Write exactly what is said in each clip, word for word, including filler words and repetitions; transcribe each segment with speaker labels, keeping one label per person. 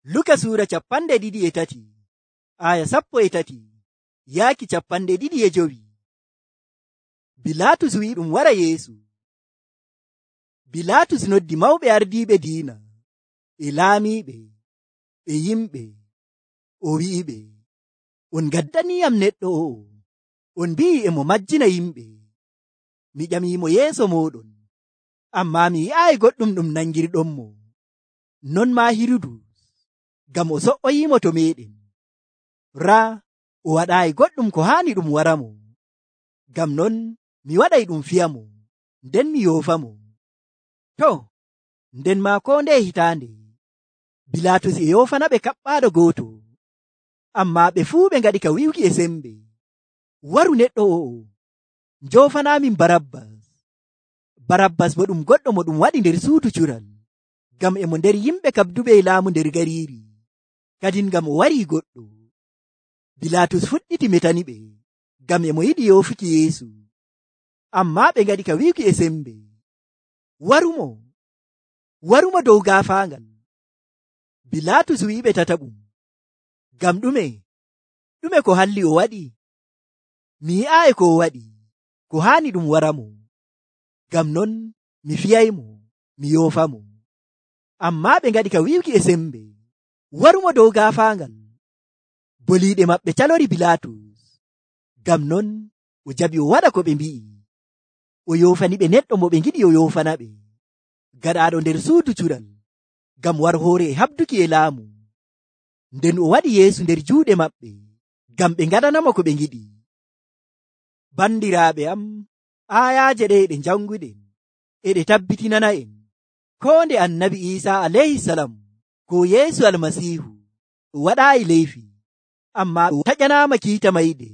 Speaker 1: Luka suura capanɗe ɗiɗi e tati aya sappo e tati yaaki capanɗe ɗiɗi e jowi. Bilatus wi'i ɗum wara Yeesu. Bilatus noddi mawɓe ardiiɓe diina e laamiiɓe e yimɓe, o wi'iɓe, on gaddaniyam neɗɗo o'o, on mbi'i e mo majjina yimɓe. Mi ƴamiimo yeeso moɗon, ammaa mi yi'aayi goɗɗum ɗum nangirɗon mo. Non ma Hirudus, ngam o so'oyimo to meɗen. Raa o waɗaayi goɗɗum ko haani ɗum wara mo. Ngam non mi waɗay ɗum fiya mo, nden mi yoofa mo. To, nden ma ko nde hitaande, Bilatus e yoofana ɓe kaɓɓaaɗo gooto, ammaa ɓe fuu ɓe ngaɗi ka wi'uki e sembe, waru neɗɗo o'o, njoofanaamin Barabbas. Barabbas bo ɗum goɗɗo mo ɗum waɗi nder suudu cural, ngam e mo nder yimɓe kabduɓe e laamu nder gariiri, kadin ngam o warii goɗɗo. Bilatus fuɗɗiti metani ɓe, ngam e mo yiɗi yoofuki Yeesu, ammaa ɓe ngaɗi ka wi'uki e sembe, warumo, warumo dow gaafaangal. Bilatus wi'iɓe tataɓum, ngam ɗume, ɗume ko halli o waɗi? Mi yi'aayi ko o waɗi, ko haani ɗum wara mo. Ngam non mi fiyaymo, mi yoofa mo. Ammaa ɓe ngaɗi ka wi'uki e sembe, warumo dow gaafaangal. Boliiɗe maɓɓe calori Bilatus, ngam non o jaɓi o waɗa ko ɓe mbi'i. O yoofani ɓe neɗɗo mo ɓe ngiɗi o yoofana ɓe, gaɗaaɗo nder suudu cural, ngam war hoore e habduki e laamu. Nden o waɗi Yeesu nder juuɗe maɓɓe, ngam ɓe ngaɗanamo ko ɓe ngiɗi. Bandiraaɓe am, aayaaje ɗe ɗe janguɗen e ɗe tabbitinana en ko nde annabi Iisa alayhi salam ko Yeesu almasiihu waɗaayi leyfi, amma o taƴanaama kiita mayde.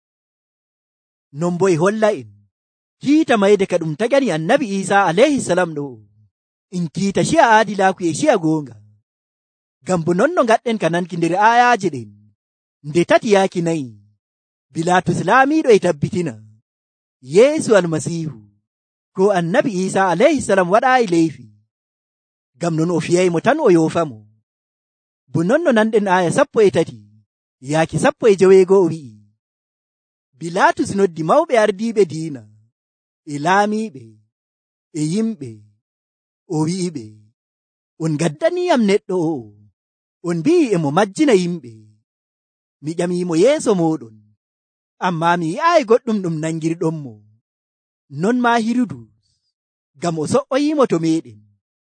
Speaker 1: Non bo e holla en kiita mayde ka ɗum taƴani annabi Iisa alayhi salam ɗo in kiita shi'a aadilaaku e shi'a goonga. Ngam bo non no ngaɗɗen ka nanki nder aayaaje ɗen nde tati yaaki nayi, Bilatus laamiiɗo e tabbitina Yeesu almasiihu ko annabi Iisa alayhi salam waɗaayi leyfi, ngam non o fiyaymo tan o yoofa mo. Bo non no nanɗen aaya sappo e tati yaaki sappo e joweego o wi'i, Bilatus noddi mawɓe ardiiɓe diina e laamiiɓe e yimɓe, o wi'iɓe, on gaddaniyam neɗɗo o'o, on mbi'i e mo majjina yimɓe. Mi ƴamiimo yeeso moɗon, ammaa mi yi'aayi goɗɗum ɗum nangirɗon mo. Non ma Hirudus, ngam o so'oyimo to meɗen.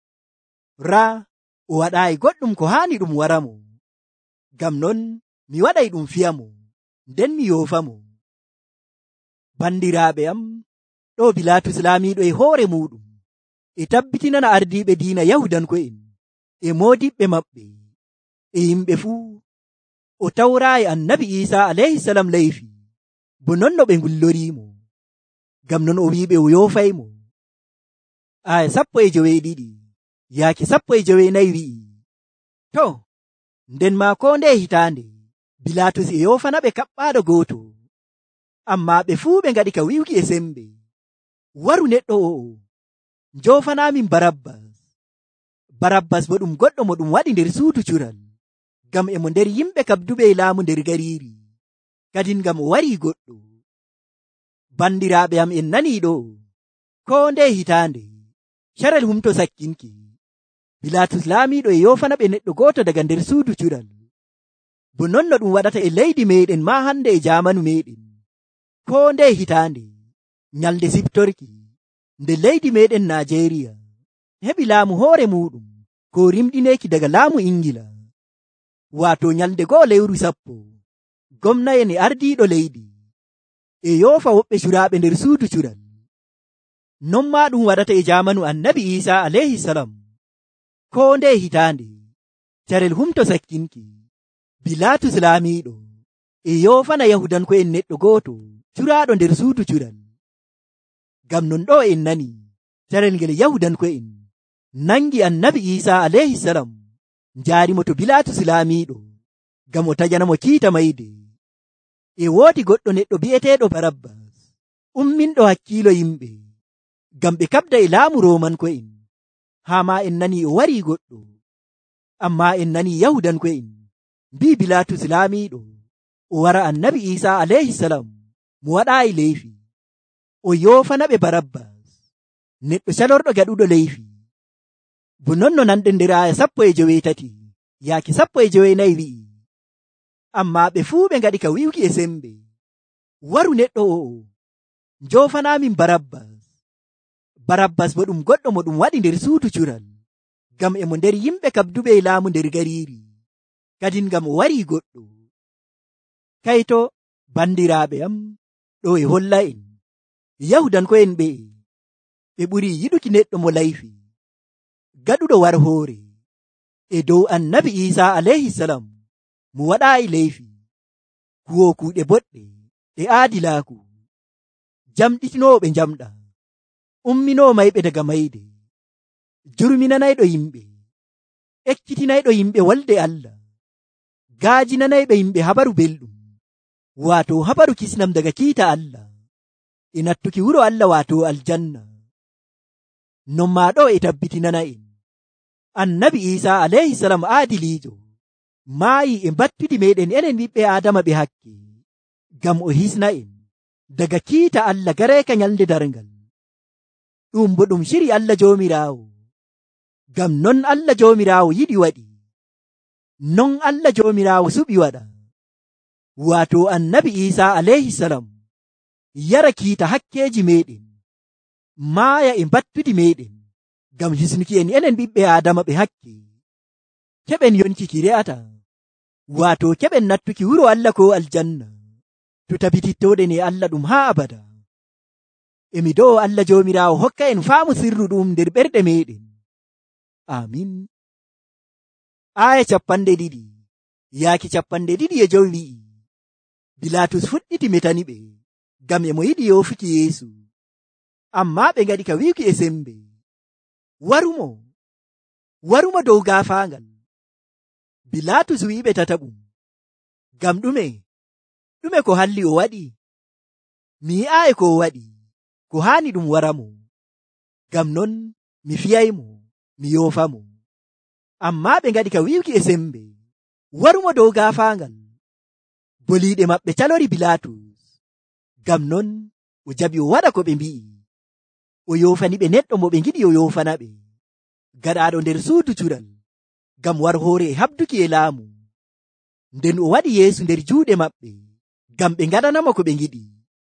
Speaker 1: Raa o waɗaayi goɗɗum ko haani ɗum wara mo. Ngam non mi waɗay ɗum fiya mo, nden mi yoofa mo. Bandiraaɓe am, ɗo Bilatus laamiiɗo e hoore muɗum e tabbitinana ardiiɓe diina Yahudanko'en e moodiɓɓe maɓɓe e yimɓe fuu o tawraayi annabi Iisa alayhi salam leyfi, bo non no ɓe ngulloriimo. Ngam non o wi'iɓe o yoofaymo. Aya sappo e joweeɗiɗi yaaki sappo e joweenayi wi'i, to, nden ma ko nde hitaande, Bilatus e yoofana ɓe kaɓɓaaɗo gooto, ammaa ɓe fuu ɓe ngaɗi ka wi'uki e sembe, waru neɗɗo o'o, njoofanaamin Barabbas. Barabbas bo ɗum goɗɗo mo ɗum waɗi nder suudu cural, ngam e mo nder yimɓe kabduɓe e laamu nder gariiri, kadin ngam o warii goɗɗo. Bandiraaɓe am, en nanii ɗo, ko nde hitaande, carel humto sakkinki, Bilatus laamiiɗo e yoofana ɓe neɗɗo gooto daga nder suudu cural. Bo non no ɗum waɗata e leydi meɗen ma hande e jaamanu meɗen, ko nde hitaande, nyalde siptorki, nde leydi meɗen Najeriya heɓi laamu hoore muɗum ko rimɗineeki daga laamu Ingila. Waato nyalde goo lewru sappo, gomna'en e ardiiɗo leydi e yoofa woɓɓe curaaɓe nder suudu cural. Non ma ɗum waɗata e jaamanu annabi Iisa alayhi salam. Ko nde hitaande, carel humto sakkinki, Bilatus laamiiɗo e yoofana Yahudanko'en neɗɗo gooto curaaɗo nder suudu cural. Ngam non ɗo en nani carel ngel Yahudanko'en nangi annabi Iisa alayhi salam njaarimo to Bilatus laamiiɗo, ngam o taƴanamo kiita mayde. E woodi goɗɗo neɗɗo bi'eteeɗo Barabbas, umminɗo hakkiilo yimɓe, ngam ɓe kabda e laamu Romanko'en, haa ma en nani o warii goɗɗo. Amma en nani Yahudanko'en mbii Bilaatus laamiiɗo o wara annabi Iisaa alayhi salam mo waɗaayi leyfi o yoofana ɓe Barabbas neɗɗo calorɗo gaɗuɗo leyfi. Bo non no nanɗen nder aya sappo e joweetati yaaki sappo e jowenayi wi'i, amma ɓe fuu ɓe ngaɗi ka wi'uki e sembe, waru neɗɗo o'o njoofanaamin Barabbas. Barabbas bo ɗum goɗɗo mo ɗum waɗi nder suudu cural, ngam emo nder yimɓe kabduɓe e laamu nder gariiri, kadin ngam o wari goɗɗo. Kayto bandiraaɓe am, ɗo e holla en Yahudanko'en ɓe ɓe ɓuri yiɗuki neɗɗo mo layfi gaɗuɗo war hoore e dow annabi Iisaa alayhi salam mo waɗaayi leyfi, kuwo kuuɗe boɗɗe e aadilaaku, jamɗitinooɓe jamɗa, umminoo mayɓe daga mayde, jurminanayɗo yimɓe, ekkitinayɗo yimɓe wolde Allah, gaajinanayɓe yimɓe habaru belɗum, waato habaru kisnam daga kiita Allah e nattuki wuro Allah waato aljanna. Non ma ɗo e tabbitinana en annabi Iisaa alayhi salam aadiliijo maayi e battudi meɗen enen ɓiɓɓe Adama ɓe hakke, ngam o hisna en daga kiita Allah gareeka nyalde darngal. Ɗum bo ɗum shiri Allah joomiraawo, ngam non Allah joomiraawo yiɗi waɗi, non Allah joomiraawo suɓi waɗa, waato annabi Iisaa alayhi salam yara kiita hakkeji meɗen, maaya e battudi meɗen, ngam hisnuki en enen ɓiɓɓe Adama ɓe hakke, keɓen yonki ki re'ata, waato keɓen nattuki wuro Allah ko aljanna, to tabitittoɗen e Allah ɗum haa abada. Emi do'o Allah joomiraawo hokka en faamu sirru ɗum nder ɓerɗe meɗen. Amin. Aya capanɗe ɗiɗi yaaki capanɗe ɗiɗi e jowi wi'i, Bilaatus fuɗɗiti metani ɓe ngam emo yiɗi yoofuki Yeesu, amma ɓe ngaɗi ka wi'uki e sembe, warumo warumo dow gaafaangal. Bilaatus wi'iɓe tataɓum, ngam ɗume ɗume ko halli o waɗi? Mi yi'aayi ko o waɗi ko haani ɗum waramo, ngam non mi fiyaymo mi yoofamo. Amma ɓe ngaɗi ka wi'uki e sembe, warumo dow gaafaangal. Boliiɗe maɓɓe calori Bilaatus, ngam non o jaɓi o waɗa ko ɓe mbi'i, o yoofani ɓe neɗɗo mo ɓe ngiɗi o yoofana ɓe, gaɗaaɗo nder suudu cural, ngam war hoore e habduki e laamu. Nden o waɗi Yeesu nder juuɗe maɓɓe, ngam ɓe ngaɗanamo ko ɓe ngiɗi.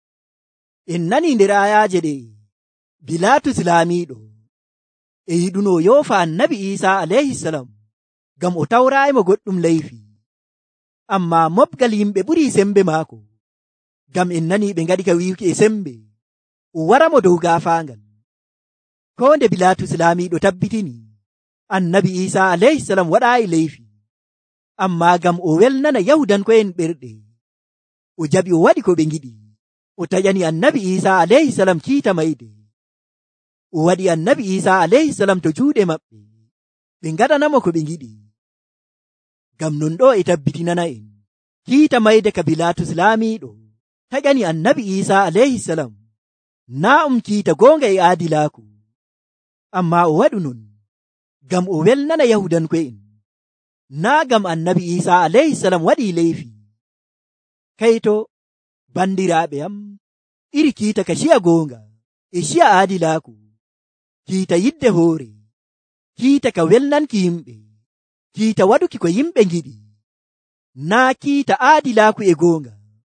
Speaker 1: En nani nder ayaaje ɗe Bilaatus laamiiɗo e yiɗuno yoofa annabi Iisaa alayhi salam, ngam o tawraayimo goɗɗum leyfi, amma mobgal yimɓe ɓuri sembe maako, ngam en nani ɓe ngaɗi ka wi'uki e sembe, o waramo dow gaafaangal. Ko nde Bilaatus laamiiɗo tabbitini annabi Iisaa alayhi salam waɗaayi leyfi, amma ngam o welnana Yahudanko'en ɓerɗe, o jaɓi o waɗi ko ɓe ngiɗi, o taƴani annabi Iisaa alayhi salam kiita mayde, o waɗi annabi Iisaa alayhi salam to juuɗe maɓɓe, ɓe ngaɗanamo ko ɓe ngiɗi. Ngam non ɗo e tabbitinana en kiita mayde ka Bilaatus laamiiɗo taƴani annabi Iisaa alayhi salam naa um kiita goonga e aadilaaku, amma o waɗu non ngam o welnana Yahudanko'en, naa ngam annabi Iisaa alayhi salam waɗi leyfi. Kayto bandiraaɓe am, iri kiita ka shiya goonga e shiya aadilaaku, kiita yidde hoore, kiita ka welnanki yimɓe, kiita waɗuki ko yimɓe ngiɗi, naa kiita aadilaaku e goonga,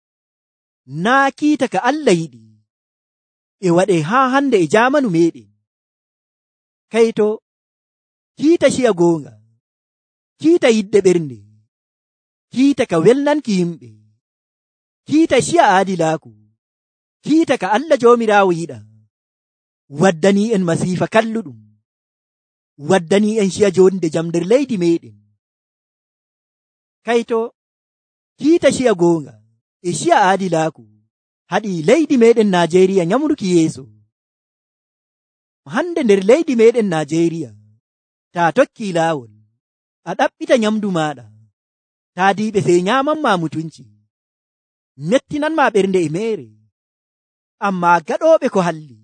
Speaker 1: naa kiita ka Allah yiɗi e waɗe haa hande e jamanu meɗen. Kayto kiita shiya goonga, kiita yidde ɓernde, kiita ka welnanki yimɓe, kiita shiya aadilaaku, kiita ka Allah joomiraawo yiɗa, waddani en masiifa kalluɗum, waddani en shiya jonde jam nder leydi meɗen. Kayto kiita shiya goonga e shiya aadilaaku haɗi leydi meɗen Najeriya nyamruki yeeso. Hande nder leydi meɗen Najeriya, ta tokki laawol a ɗaɓɓita nyamdu maɗa, taadiɓe sey nyamanma mutunci, mettinanma ɓernde e mere, amma gaɗoɓe ko halli,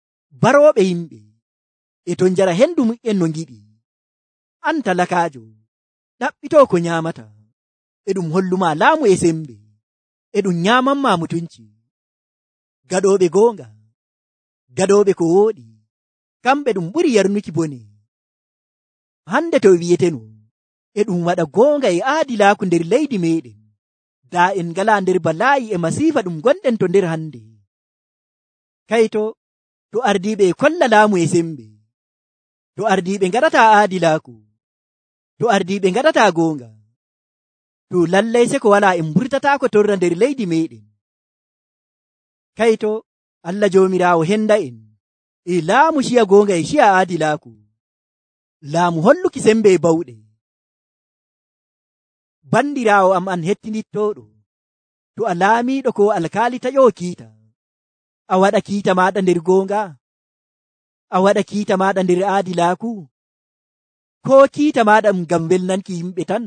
Speaker 1: baroɓe yimɓe e to njara hendu mu'en no ngiɗi, an talakajo ɗaɓɓitoo ko nyaamata e ɗum hollumaa laamu e sembe e ɗum nyaamanmaa mutunci. Gaɗooɓe goonga, gaɗooɓe ko wooɗi, kamɓe ɗum ɓuri yarnuki bone. Hande to wiyeteno e ɗum waɗa goonga e aadilaaku nder leydi meɗen, daa en ngalaa nder balaayi e masiifa ɗum gonɗen to nder hande. Kayto to ardiiɓe e kolla laamu e sembe, to ardiiɓe ngaɗataa aadilaaku, to ardiiɓe ngaɗataa goonga, to lallay se ko walaa en mburtataako torra nder leydi meɗen. Kayto Allah joomiraawo henda en e laamu ciya goonga e ciya aadilaaku, laamu holluki sembe e bawɗe. Bandiraawo am an hettinittooɗo, to a laamiiɗo ko alkaali taƴoo kiita, a waɗa kiita maaɗa nder goonga, a waɗa kiita maaɗa nder aadilaaku, ko kiita maaɗa ngam welnanki yimɓe tan.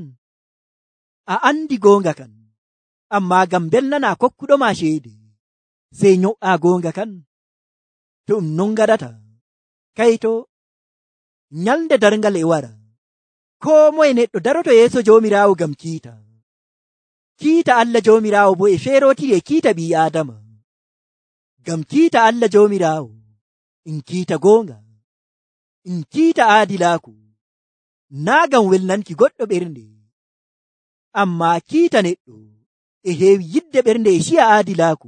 Speaker 1: A andi goonga kan, amma ngam belnana kokkuɗoma ceede, sey nyo'a goonga kan. To ɗum non gaɗata, kayto nyalde darngal e wara, ko moye neɗɗo daroto yeeso joomiraawo ngam kiita. Kiita Allah joomiraawo bo e feerotiri e kiita ɓii Aadama. Ngam kiita Allah joomiraawo in kiita goonga, in kiita aadilaaku, naa ngam welnanki goɗɗo ɓernde, amma kiita neɗɗo e heewi yidde ɓernde e ciya aadilaaku.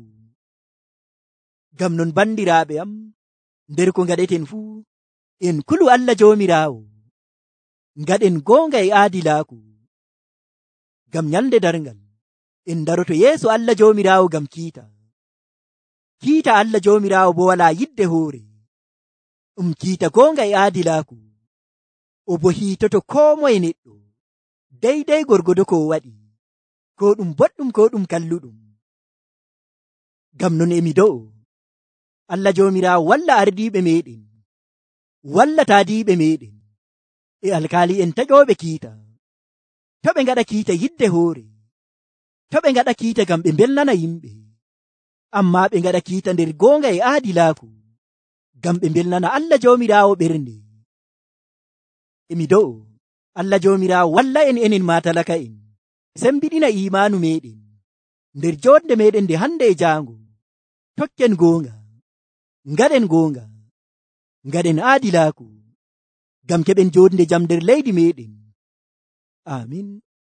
Speaker 1: Ngam non bandiraaɓe am, nder ko ngaɗeten fuu, en kulu Allah joomiraawo, ngaɗen goonga e aadilaaku. Ngam nyalde darngal en daroto yeeso Allah joomiraawo ngam kiita. Kiita Allah joomiraawo bo walaa yidde hoore, ɗum kiita goonga e aadilaaku. O bo hiitoto koo moye neɗɗo deydey gorgodo ko waɗi, ko ɗum boɗɗum ko ɗum kalluɗum. Ngam non emi do'o Allah joomiraawo walla ardiiɓe meɗen, walla taadiiɓe meɗen e alkaali en taƴooɓe kiita, to ɓe ngaɗa kiita yidde hoore, to ɓe ngaɗa kiita ngam ɓe mbelnana yimɓe, amma ɓe ngaɗa kiita nder goonga e aadilaaku, ngam ɓe mbelnana Allah joomiraawo ɓernde. Emi do'o Allah joomiraawo walla en enen ma talaka en, sembiɗina imaanu meɗen nder joodde meɗen nde hande e jaango. Tokken goonga, ngaɗen goonga, ngaɗen aadilaaku, ngam keɓen joodde jam nder leydi meɗen. Amin.